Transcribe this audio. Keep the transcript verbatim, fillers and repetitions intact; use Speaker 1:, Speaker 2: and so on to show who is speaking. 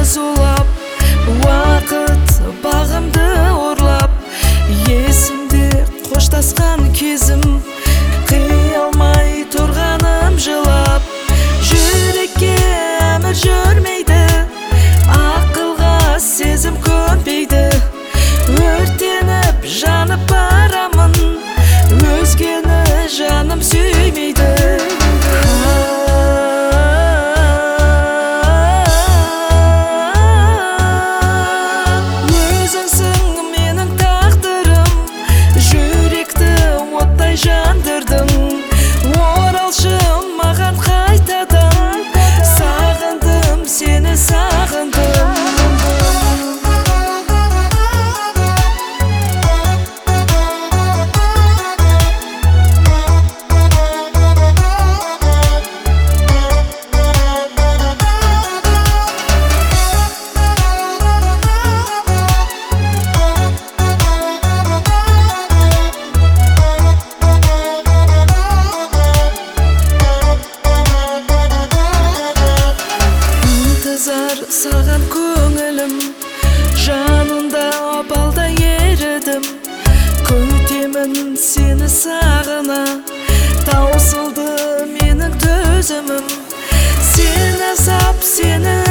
Speaker 1: зулап, уақыт бағымды ұрлап, есімде қоштасқан кезім, қия алмай тұрғаным жылап. Жүрекке әмір жүрмейді, ақылға сезім көнбейді, өртеніп жанып барамын, өзгені жаным сүймейді. Өзіңсің менің тағдырым, жүректі оттай жандырдың, оралшы маған қайтадан, сағындым сені, сағындым. Саған көңілім, жанында балдай ерідім, көтемін сені сағына, таусылды менің төзімім. Сені сап, сені